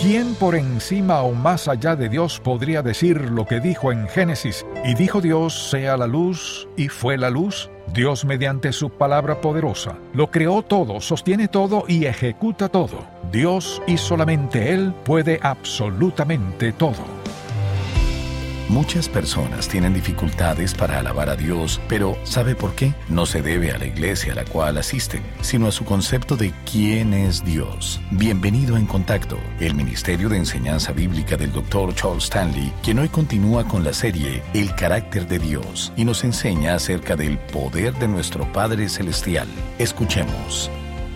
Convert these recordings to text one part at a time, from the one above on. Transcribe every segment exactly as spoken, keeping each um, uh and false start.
¿Quién por encima o más allá de Dios podría decir lo que dijo en Génesis? Y dijo Dios, sea la luz, y fue la luz. Dios, mediante su palabra poderosa, lo creó todo, sostiene todo y ejecuta todo. Dios, y solamente Él, puede absolutamente todo. Muchas personas tienen dificultades para alabar a Dios, pero ¿sabe por qué? No se debe a la iglesia a la cual asisten, sino a su concepto de quién es Dios. Bienvenido a En Contacto, el Ministerio de Enseñanza Bíblica del doctor Charles Stanley, quien hoy continúa con la serie El Carácter de Dios y nos enseña acerca del poder de nuestro Padre Celestial. Escuchemos.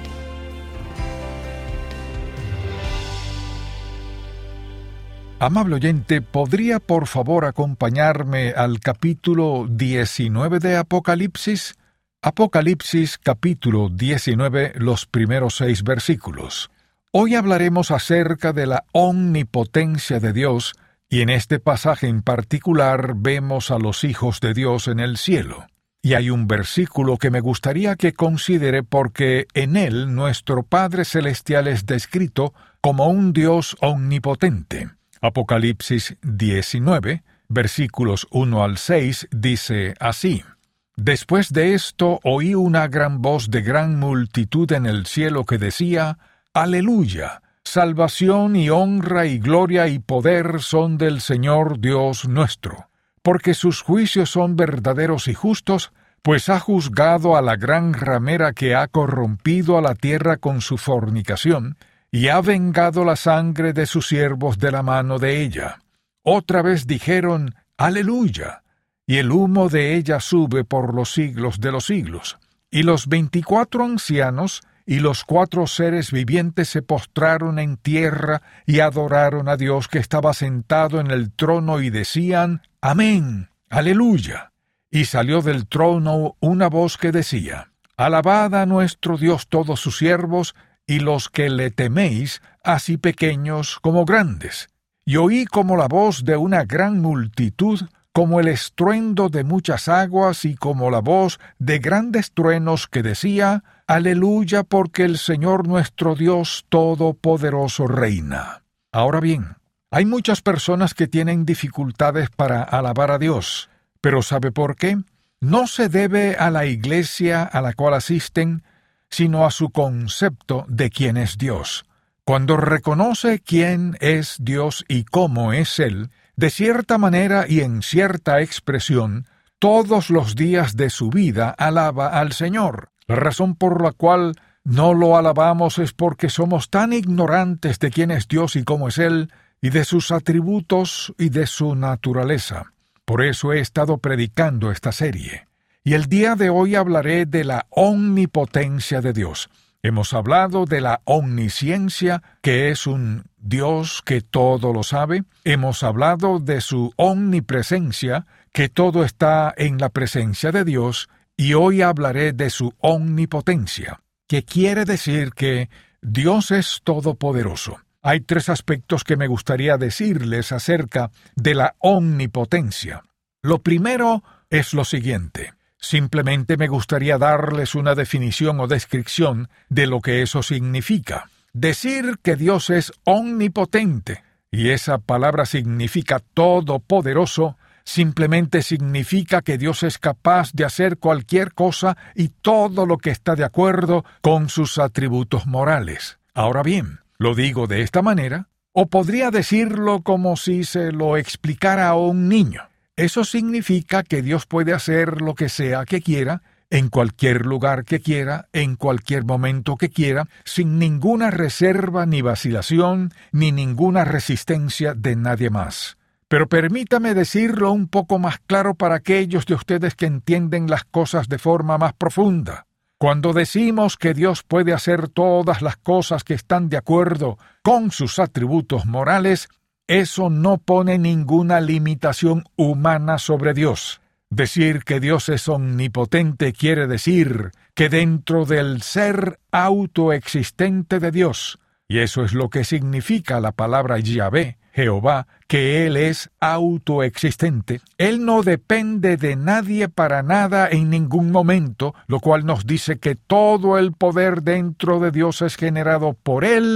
Amable oyente, ¿podría por favor acompañarme al capítulo diecinueve de Apocalipsis? Apocalipsis capítulo diecinueve, los primeros seis versículos. Hoy hablaremos acerca de la omnipotencia de Dios, y en este pasaje en particular vemos a los hijos de Dios en el cielo. Y hay un versículo que me gustaría que considere porque en él nuestro Padre Celestial es descrito como un Dios omnipotente. Apocalipsis diecinueve, versículos uno al seis, dice así: Después de esto oí una gran voz de gran multitud en el cielo que decía, Aleluya, salvación y honra y gloria y poder son del Señor Dios nuestro, porque sus juicios son verdaderos y justos, pues ha juzgado a la gran ramera que ha corrompido a la tierra con su fornicación, y ha vengado la sangre de sus siervos de la mano de ella. Otra vez dijeron, Aleluya, y el humo de ella sube por los siglos de los siglos. Y los veinticuatro ancianos y los cuatro seres vivientes se postraron en tierra y adoraron a Dios que estaba sentado en el trono y decían, Amén, Aleluya. Y salió del trono una voz que decía, Alabad a nuestro Dios todos sus siervos, y los que le teméis, así pequeños como grandes. Y oí como la voz de una gran multitud, como el estruendo de muchas aguas, y como la voz de grandes truenos que decía, Aleluya, porque el Señor nuestro Dios Todopoderoso reina. Ahora bien, hay muchas personas que tienen dificultades para alabar a Dios, pero ¿sabe por qué? No se debe a la iglesia a la cual asisten, sino a su concepto de quién es Dios. Cuando reconoce quién es Dios y cómo es Él, de cierta manera y en cierta expresión, todos los días de su vida alaba al Señor. La razón por la cual no lo alabamos es porque somos tan ignorantes de quién es Dios y cómo es Él, y de sus atributos y de su naturaleza. Por eso he estado predicando esta serie. Y el día de hoy hablaré de la omnipotencia de Dios. Hemos hablado de la omnisciencia, que es un Dios que todo lo sabe. Hemos hablado de su omnipresencia, que todo está en la presencia de Dios. Y hoy hablaré de su omnipotencia, que quiere decir que Dios es todopoderoso. Hay tres aspectos que me gustaría decirles acerca de la omnipotencia. Lo primero es lo siguiente. Simplemente me gustaría darles una definición o descripción de lo que eso significa. Decir que Dios es omnipotente, y esa palabra significa todopoderoso, simplemente significa que Dios es capaz de hacer cualquier cosa y todo lo que está de acuerdo con sus atributos morales. Ahora bien, lo digo de esta manera, o podría decirlo como si se lo explicara a un niño. Eso significa que Dios puede hacer lo que sea que quiera, en cualquier lugar que quiera, en cualquier momento que quiera, sin ninguna reserva ni vacilación, ni ninguna resistencia de nadie más. Pero permítame decirlo un poco más claro para aquellos de ustedes que entienden las cosas de forma más profunda. Cuando decimos que Dios puede hacer todas las cosas que están de acuerdo con sus atributos morales, eso no pone ninguna limitación humana sobre Dios. Decir que Dios es omnipotente quiere decir que dentro del ser autoexistente de Dios, y eso es lo que significa la palabra Yahvé, Jehová, que Él es autoexistente. Él no depende de nadie para nada en ningún momento, lo cual nos dice que todo el poder dentro de Dios es generado por Él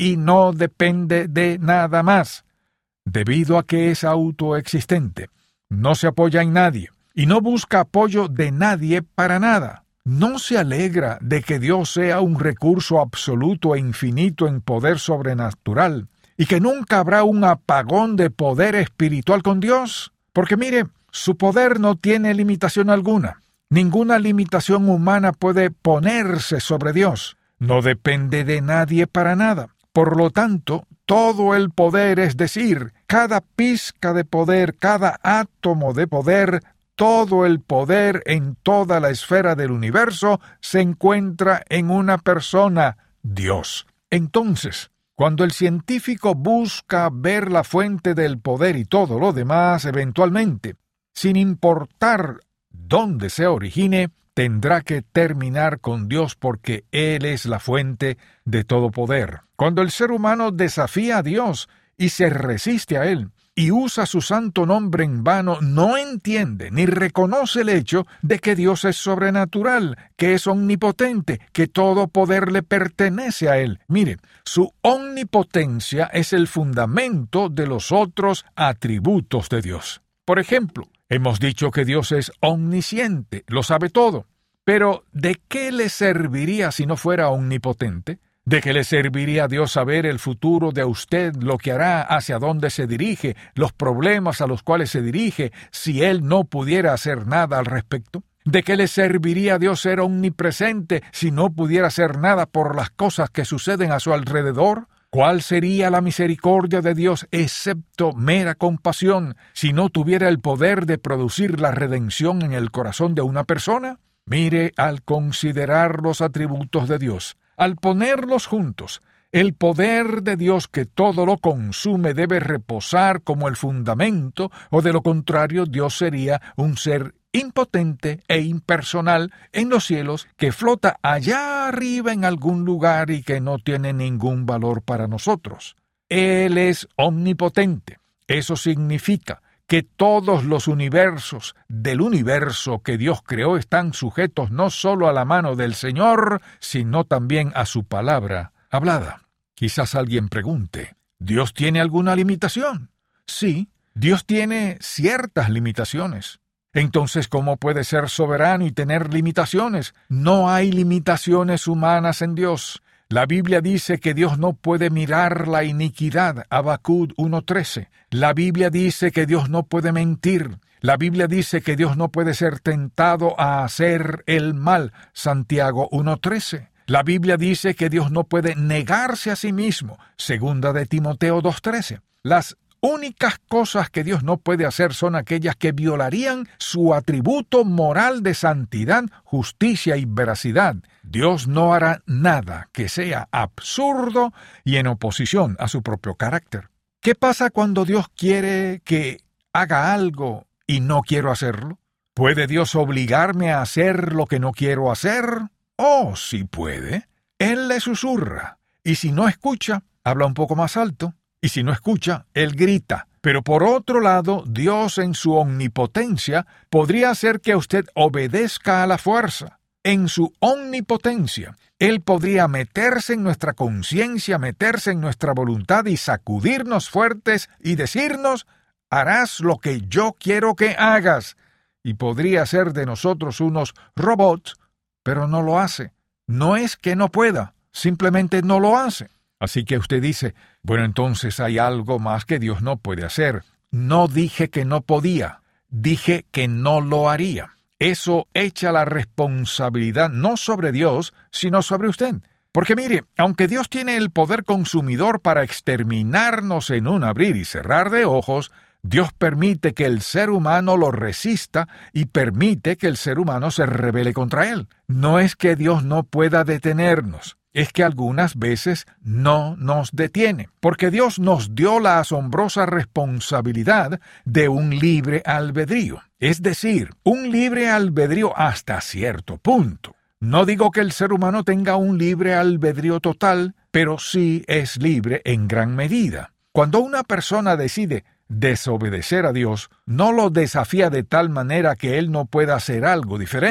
y no depende de nada más. Debido a que es autoexistente, no se apoya en nadie y no busca apoyo de nadie para nada. No se alegra de que Dios sea un recurso absoluto e infinito en poder sobrenatural y que nunca habrá un apagón de poder espiritual con Dios. Porque mire, su poder no tiene limitación alguna. Ninguna limitación humana puede ponerse sobre Dios. No depende de nadie para nada. Por lo tanto, todo el poder, es decir, cada pizca de poder, cada átomo de poder, todo el poder en toda la esfera del universo se encuentra en una persona, Dios. Entonces, cuando el científico busca ver la fuente del poder y todo lo demás, eventualmente, sin importar dónde se origine, tendrá que terminar con Dios porque Él es la fuente de todo poder. Cuando el ser humano desafía a Dios y se resiste a Él, y usa su santo nombre en vano, no entiende ni reconoce el hecho de que Dios es sobrenatural, que es omnipotente, que todo poder le pertenece a Él. Mire, su omnipotencia es el fundamento de los otros atributos de Dios. Por ejemplo, hemos dicho que Dios es omnisciente, lo sabe todo. Pero, ¿de qué le serviría si no fuera omnipotente? ¿De qué le serviría a Dios saber el futuro de usted, lo que hará, hacia dónde se dirige, los problemas a los cuales se dirige, si Él no pudiera hacer nada al respecto? ¿De qué le serviría a Dios ser omnipresente si no pudiera hacer nada por las cosas que suceden a su alrededor? ¿Cuál sería la misericordia de Dios excepto mera compasión si no tuviera el poder de producir la redención en el corazón de una persona? Mire, al considerar los atributos de Dios, al ponerlos juntos, el poder de Dios que todo lo consume debe reposar como el fundamento, o de lo contrario Dios sería un ser impotente e impersonal en los cielos que flota allá arriba en algún lugar y que no tiene ningún valor para nosotros. Él es omnipotente. Eso significa que todos los universos del universo que Dios creó están sujetos no solo a la mano del Señor, sino también a su palabra hablada. Quizás alguien pregunte, ¿Dios tiene alguna limitación? Sí, Dios tiene ciertas limitaciones. Entonces, ¿cómo puede ser soberano y tener limitaciones? No hay limitaciones humanas en Dios. La Biblia dice que Dios no puede mirar la iniquidad, Habacuc uno trece. La Biblia dice que Dios no puede mentir. La Biblia dice que Dios no puede ser tentado a hacer el mal, Santiago uno trece. La Biblia dice que Dios no puede negarse a sí mismo, segunda de Timoteo dos trece. Las únicas cosas que Dios no puede hacer son aquellas que violarían su atributo moral de santidad, justicia y veracidad. Dios no hará nada que sea absurdo y en oposición a su propio carácter. ¿Qué pasa cuando Dios quiere que haga algo y no quiero hacerlo? ¿Puede Dios obligarme a hacer lo que no quiero hacer? Oh, sí puede. Él le susurra. Y si no escucha, habla un poco más alto. Y si no escucha, Él grita. Pero por otro lado, Dios en su omnipotencia podría hacer que usted obedezca a la fuerza. En su omnipotencia, Él podría meterse en nuestra conciencia, meterse en nuestra voluntad y sacudirnos fuertes y decirnos, harás lo que yo quiero que hagas. Y podría hacer de nosotros unos robots, pero no lo hace. No es que no pueda, simplemente no lo hace. Así que usted dice, bueno, entonces hay algo más que Dios no puede hacer. No dije que no podía, dije que no lo haría. Eso echa la responsabilidad no sobre Dios, sino sobre usted. Porque mire, aunque Dios tiene el poder consumidor para exterminarnos en un abrir y cerrar de ojos, Dios permite que el ser humano lo resista y permite que el ser humano se rebele contra él. No es que Dios no pueda detenernos. Es que algunas veces no nos detiene, porque Dios nos dio la asombrosa responsabilidad de un libre albedrío, es decir, un libre albedrío hasta cierto punto. No digo que el ser humano tenga un libre albedrío total, pero sí es libre en gran medida. Cuando una persona decide desobedecer a Dios, no lo desafía de tal manera que él no pueda hacer algo diferente.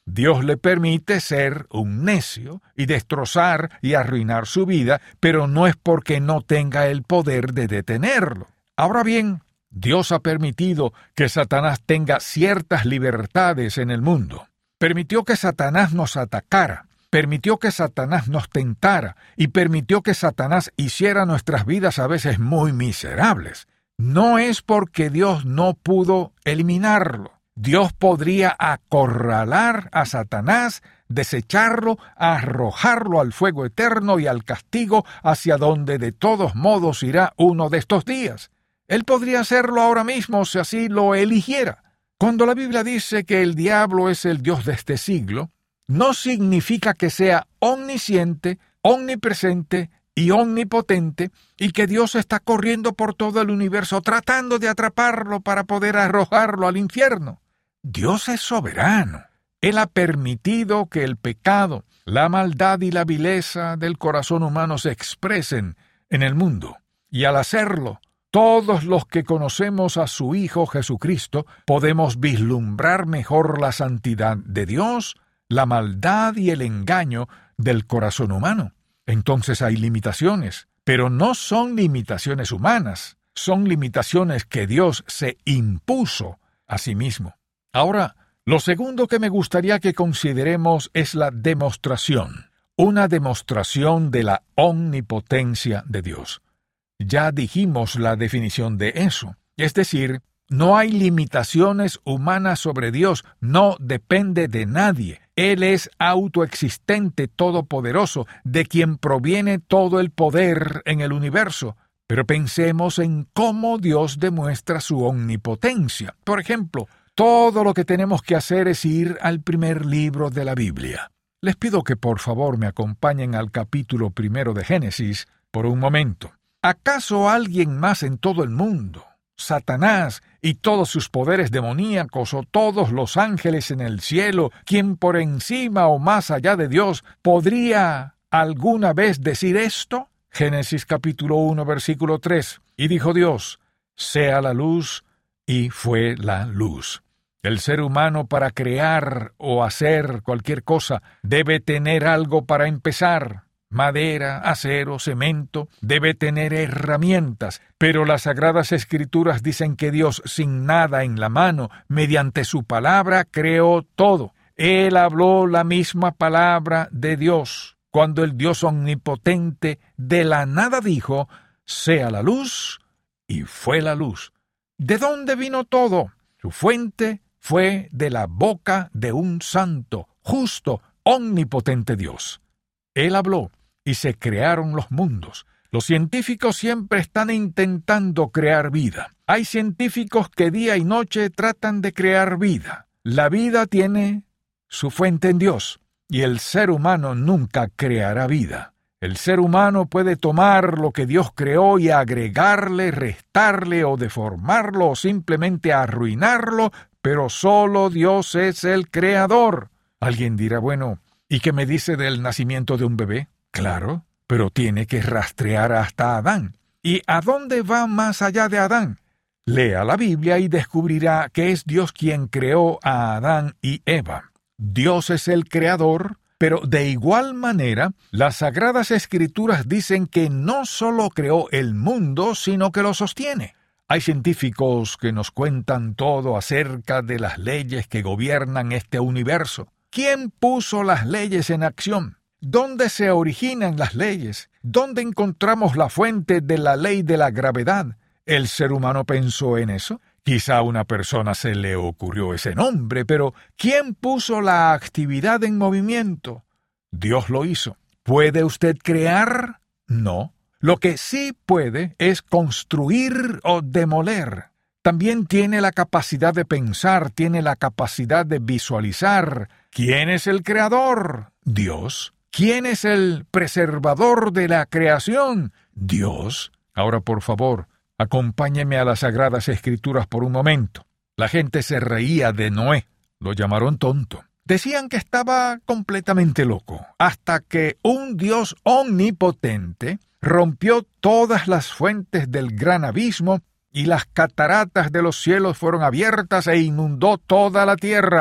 Dios le permite ser un necio y destrozar y arruinar su vida, pero no es porque no tenga el poder de detenerlo. Ahora bien, Dios ha permitido que Satanás tenga ciertas libertades en el mundo. Permitió que Satanás nos atacara, permitió que Satanás nos tentara y permitió que Satanás hiciera nuestras vidas a veces muy miserables. No es porque Dios no pudo eliminarlo. Dios podría acorralar a Satanás, desecharlo, arrojarlo al fuego eterno y al castigo hacia donde de todos modos irá uno de estos días. Él podría hacerlo ahora mismo si así lo eligiera. Cuando la Biblia dice que el diablo es el Dios de este siglo, no significa que sea omnisciente, omnipresente y omnipotente, y que Dios está corriendo por todo el universo tratando de atraparlo para poder arrojarlo al infierno. Dios es soberano. Él ha permitido que el pecado, la maldad y la vileza del corazón humano se expresen en el mundo. Y al hacerlo, todos los que conocemos a su Hijo Jesucristo podemos vislumbrar mejor la santidad de Dios, la maldad y el engaño del corazón humano. Entonces hay limitaciones, pero no son limitaciones humanas, son limitaciones que Dios se impuso a sí mismo. Ahora, lo segundo que me gustaría que consideremos es la demostración, una demostración de la omnipotencia de Dios. Ya dijimos la definición de eso, es decir, no hay limitaciones humanas sobre Dios, no depende de nadie. Él es autoexistente, todopoderoso, de quien proviene todo el poder en el universo. Pero pensemos en cómo Dios demuestra su omnipotencia. Por ejemplo, todo lo que tenemos que hacer es ir al primer libro de la Biblia. Les pido que por favor me acompañen al capítulo primero de Génesis por un momento. ¿Acaso alguien más en todo el mundo, Satanás y todos sus poderes demoníacos o todos los ángeles en el cielo, quien por encima o más allá de Dios podría alguna vez decir esto? Génesis capítulo uno, versículo tres. Y dijo Dios, sea la luz, y fue la luz. El ser humano para crear o hacer cualquier cosa debe tener algo para empezar. Madera, acero, cemento, debe tener herramientas, pero las Sagradas Escrituras dicen que Dios, sin nada en la mano, mediante su palabra, creó todo. Él habló la misma palabra de Dios, cuando el Dios omnipotente de la nada dijo, sea la luz, y fue la luz. ¿De dónde vino todo? Su fuente fue de la boca de un santo, justo, omnipotente Dios. Él habló, y se crearon los mundos. Los científicos siempre están intentando crear vida. Hay científicos que día y noche tratan de crear vida. La vida tiene su fuente en Dios, y el ser humano nunca creará vida. El ser humano puede tomar lo que Dios creó y agregarle, restarle o deformarlo o simplemente arruinarlo, pero solo Dios es el creador. Alguien dirá, bueno, ¿y qué me dice del nacimiento de un bebé? Claro, pero tiene que rastrear hasta Adán. ¿Y a dónde va más allá de Adán? Lea la Biblia y descubrirá que es Dios quien creó a Adán y Eva. Dios es el creador, pero de igual manera, las Sagradas Escrituras dicen que no solo creó el mundo, sino que lo sostiene. Hay científicos que nos cuentan todo acerca de las leyes que gobiernan este universo. ¿Quién puso las leyes en acción? ¿Dónde se originan las leyes? ¿Dónde encontramos la fuente de la ley de la gravedad? ¿El ser humano pensó en eso? Quizá a una persona se le ocurrió ese nombre, pero ¿quién puso la actividad en movimiento? Dios lo hizo. ¿Puede usted crear? No. Lo que sí puede es construir o demoler. También tiene la capacidad de pensar, tiene la capacidad de visualizar. ¿Quién es el creador? Dios. ¿Quién es el preservador de la creación? Dios. Ahora, por favor, acompáñeme a las Sagradas Escrituras por un momento. La gente se reía de Noé. Lo llamaron tonto. Decían que estaba completamente loco, hasta que un Dios omnipotente rompió todas las fuentes del gran abismo y las cataratas de los cielos fueron abiertas e inundó toda la tierra.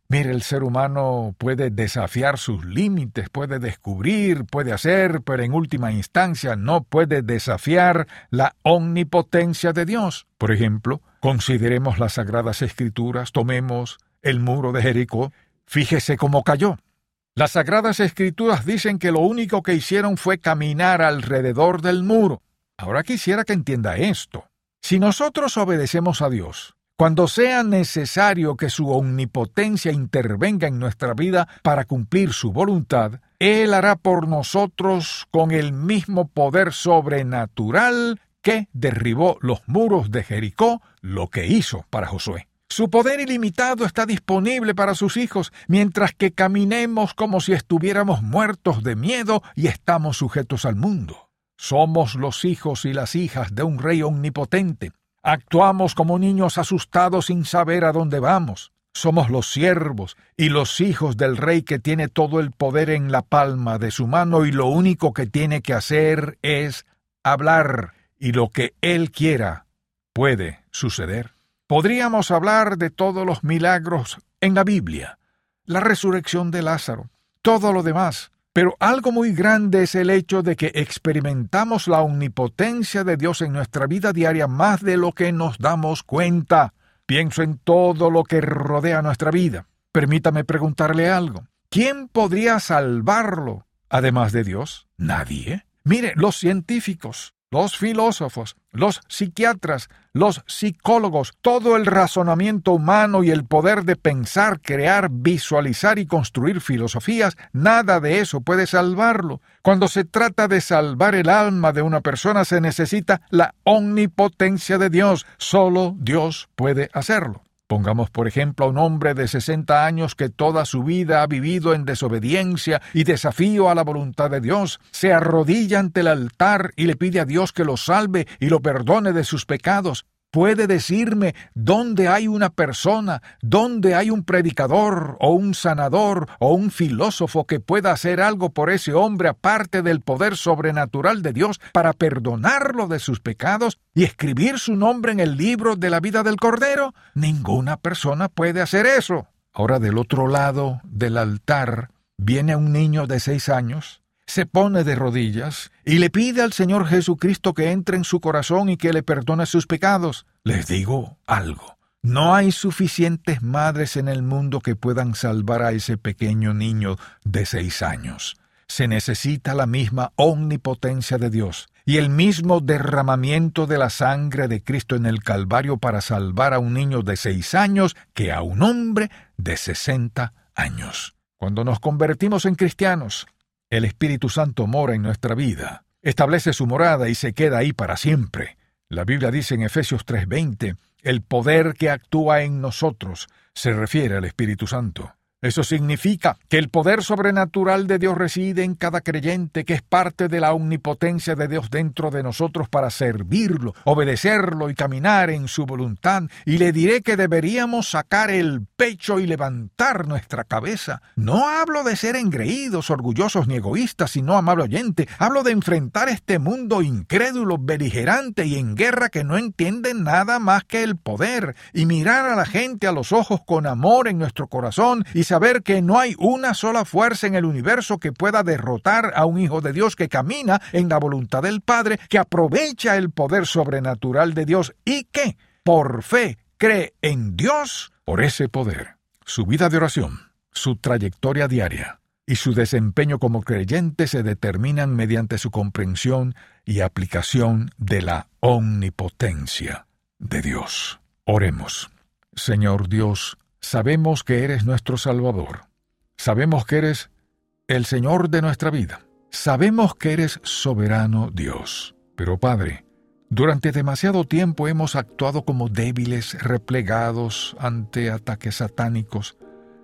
Mire, el ser humano puede desafiar sus límites, puede descubrir, puede hacer, pero en última instancia no puede desafiar la omnipotencia de Dios. Por ejemplo, consideremos las Sagradas Escrituras, tomemos el muro de Jericó. Fíjese cómo cayó. Las Sagradas Escrituras dicen que lo único que hicieron fue caminar alrededor del muro. Ahora quisiera que entienda esto. Si nosotros obedecemos a Dios, cuando sea necesario que su omnipotencia intervenga en nuestra vida para cumplir su voluntad, Él hará por nosotros con el mismo poder sobrenatural que derribó los muros de Jericó, lo que hizo para Josué. Su poder ilimitado está disponible para sus hijos, mientras que caminemos como si estuviéramos muertos de miedo y estamos sujetos al mundo. Somos los hijos y las hijas de un Rey omnipotente. Actuamos como niños asustados sin saber a dónde vamos. Somos los siervos y los hijos del Rey que tiene todo el poder en la palma de su mano y lo único que tiene que hacer es hablar, y lo que Él quiera puede suceder. Podríamos hablar de todos los milagros en la Biblia, la resurrección de Lázaro, todo lo demás. Pero algo muy grande es el hecho de que experimentamos la omnipotencia de Dios en nuestra vida diaria más de lo que nos damos cuenta. Pienso en todo lo que rodea nuestra vida. Permítame preguntarle algo. ¿Quién podría salvarlo, además de Dios? Nadie. Mire, los científicos, los filósofos, los psiquiatras, los psicólogos, todo el razonamiento humano y el poder de pensar, crear, visualizar y construir filosofías, nada de eso puede salvarlo. Cuando se trata de salvar el alma de una persona se necesita la omnipotencia de Dios. Solo Dios puede hacerlo. Pongamos, por ejemplo, a un hombre de sesenta años que toda su vida ha vivido en desobediencia y desafío a la voluntad de Dios. Se arrodilla ante el altar y le pide a Dios que lo salve y lo perdone de sus pecados. ¿Puede decirme dónde hay una persona, dónde hay un predicador o un sanador o un filósofo que pueda hacer algo por ese hombre aparte del poder sobrenatural de Dios para perdonarlo de sus pecados y escribir su nombre en el libro de la vida del Cordero? Ninguna persona puede hacer eso. Ahora, del otro lado del altar viene un niño de seis años, se pone de rodillas y le pide al Señor Jesucristo que entre en su corazón y que le perdone sus pecados. Les digo algo. No hay suficientes madres en el mundo que puedan salvar a ese pequeño niño de seis años. Se necesita la misma omnipotencia de Dios y el mismo derramamiento de la sangre de Cristo en el Calvario para salvar a un niño de seis años que a un hombre de sesenta años. Cuando nos convertimos en cristianos, el Espíritu Santo mora en nuestra vida, establece su morada y se queda ahí para siempre. La Biblia dice en Efesios tres veinte, el poder que actúa en nosotros se refiere al Espíritu Santo. Eso significa que el poder sobrenatural de Dios reside en cada creyente, que es parte de la omnipotencia de Dios dentro de nosotros para servirlo, obedecerlo y caminar en su voluntad. Y le diré que deberíamos sacar el pecho y levantar nuestra cabeza. No hablo de ser engreídos, orgullosos ni egoístas, sino, amable oyente, hablo de enfrentar este mundo incrédulo, beligerante y en guerra que no entiende nada más que el poder, y mirar a la gente a los ojos con amor en nuestro corazón y saber que no hay una sola fuerza en el universo que pueda derrotar a un hijo de Dios que camina en la voluntad del Padre, que aprovecha el poder sobrenatural de Dios y que, por fe, cree en Dios por ese poder. Su vida de oración, su trayectoria diaria y su desempeño como creyente se determinan mediante su comprensión y aplicación de la omnipotencia de Dios. Oremos. Señor Dios, sabemos que eres nuestro Salvador. Sabemos que eres el Señor de nuestra vida. Sabemos que eres soberano Dios. Pero, Padre, durante demasiado tiempo hemos actuado como débiles, replegados ante ataques satánicos,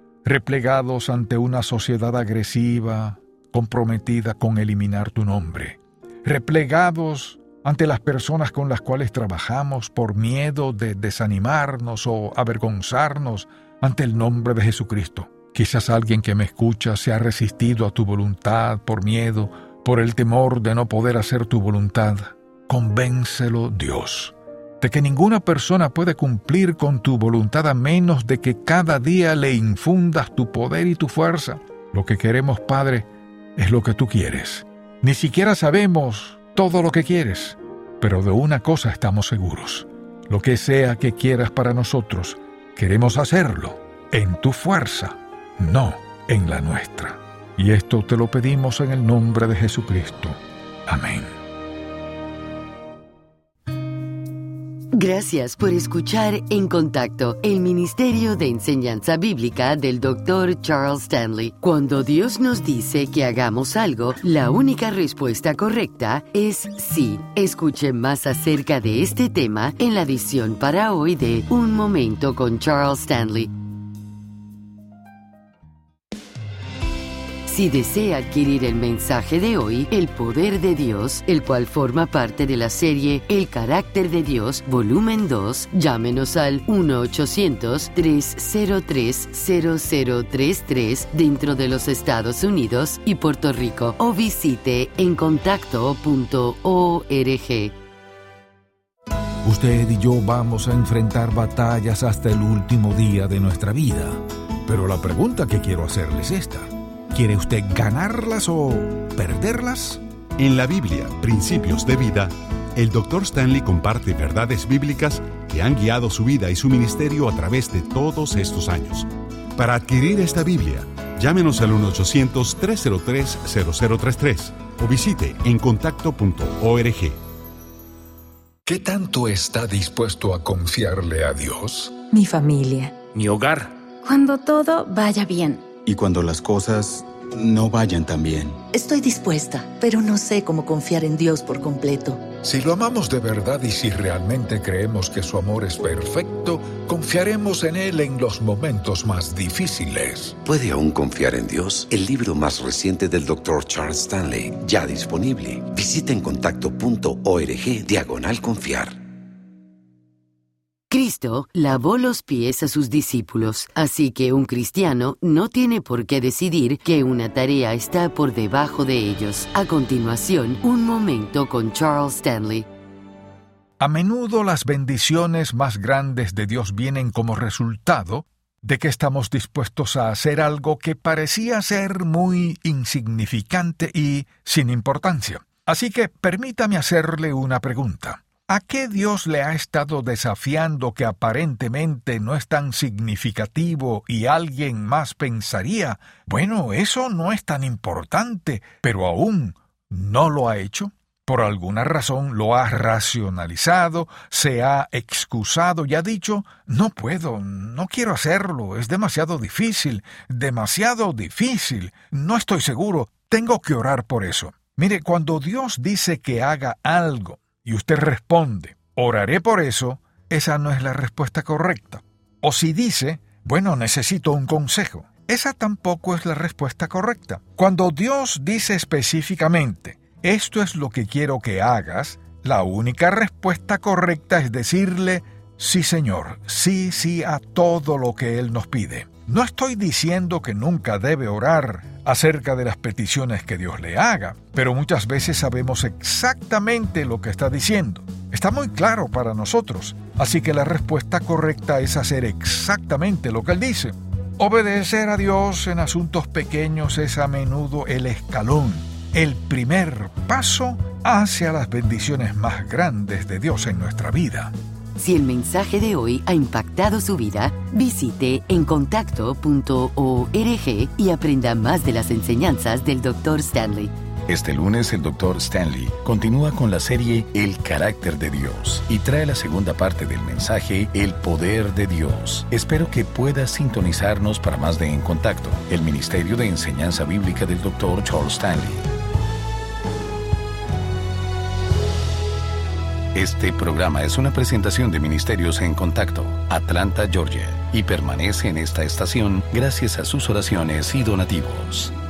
replegados ante una sociedad agresiva, comprometida con eliminar tu nombre, replegados ante las personas con las cuales trabajamos por miedo de desanimarnos o avergonzarnos ante el nombre de Jesucristo. Quizás alguien que me escucha se ha resistido a tu voluntad por miedo, por el temor de no poder hacer tu voluntad. Convéncelo, Dios. de que ninguna persona puede cumplir con tu voluntad a menos de que cada día le infundas tu poder y tu fuerza. Lo que queremos, Padre, es lo que tú quieres. Ni siquiera sabemos todo lo que quieres, pero de una cosa estamos seguros. Lo que sea que quieras para nosotros, queremos hacerlo en tu fuerza, no en la nuestra. Y esto te lo pedimos en el nombre de Jesucristo. Amén. Gracias por escuchar En Contacto, el Ministerio de Enseñanza Bíblica del doctor Charles Stanley. Cuando Dios nos dice que hagamos algo, la única respuesta correcta es sí. Escuche más acerca de este tema en la edición para hoy de Un Momento con Charles Stanley. Si desea adquirir el mensaje de hoy, El Poder de Dios, el cual forma parte de la serie El Carácter de Dios, volumen dos, llámenos al uno ochocientos, tres cero tres, cero cero tres tres dentro de los Estados Unidos y Puerto Rico o visite en contacto punto org. Usted y yo vamos a enfrentar batallas hasta el último día de nuestra vida. Pero la pregunta que quiero hacerle es esta. ¿Quiere usted ganarlas o perderlas? En la Biblia, Principios de Vida, el doctor Stanley comparte verdades bíblicas que han guiado su vida y su ministerio a través de todos estos años. Para adquirir esta Biblia, llámenos al uno ochocientos, tres cero tres, cero cero tres tres o visite en contacto punto org. ¿Qué tanto está dispuesto a confiarle a Dios? Mi familia. Mi hogar. Cuando todo vaya bien. Y cuando las cosas no vayan tan bien. Estoy dispuesta, pero no sé cómo confiar en Dios por completo. Si lo amamos de verdad y si realmente creemos que su amor es perfecto, confiaremos en Él en los momentos más difíciles. ¿Puede aún confiar en Dios? El libro más reciente del doctor Charles Stanley, ya disponible. Visita en contacto punto org diagonal confiar. Cristo lavó los pies a sus discípulos, así que un cristiano no tiene por qué decidir que una tarea está por debajo de ellos. A continuación, un momento con Charles Stanley. A menudo las bendiciones más grandes de Dios vienen como resultado de que estamos dispuestos a hacer algo que parecía ser muy insignificante y sin importancia. Así que permítame hacerle una pregunta. ¿A qué Dios le ha estado desafiando que aparentemente no es tan significativo y alguien más pensaría, bueno, eso no es tan importante, pero aún no lo ha hecho? Por alguna razón lo ha racionalizado, se ha excusado y ha dicho, no puedo, no quiero hacerlo, es demasiado difícil, demasiado difícil, no estoy seguro, tengo que orar por eso. Mire, cuando Dios dice que haga algo, y usted responde, oraré por eso, esa no es la respuesta correcta. O si dice, bueno, necesito un consejo, esa tampoco es la respuesta correcta. Cuando Dios dice específicamente, esto es lo que quiero que hagas, la única respuesta correcta es decirle, sí Señor, sí, sí a todo lo que Él nos pide. No estoy diciendo que nunca debe orar acerca de las peticiones que Dios le haga, pero muchas veces sabemos exactamente lo que está diciendo. Está muy claro para nosotros, así que la respuesta correcta es hacer exactamente lo que Él dice. Obedecer a Dios en asuntos pequeños es a menudo el escalón, el primer paso hacia las bendiciones más grandes de Dios en nuestra vida. Si el mensaje de hoy ha impactado su vida, visite en contacto punto org y aprenda más de las enseñanzas del doctor Stanley. Este lunes el doctor Stanley continúa con la serie El Carácter de Dios y trae la segunda parte del mensaje El Poder de Dios. Espero que pueda sintonizarnos para más de En Contacto, el Ministerio de Enseñanza Bíblica del doctor Charles Stanley. Este programa es una presentación de Ministerios en Contacto, Atlanta, Georgia, y permanece en esta estación gracias a sus oraciones y donativos.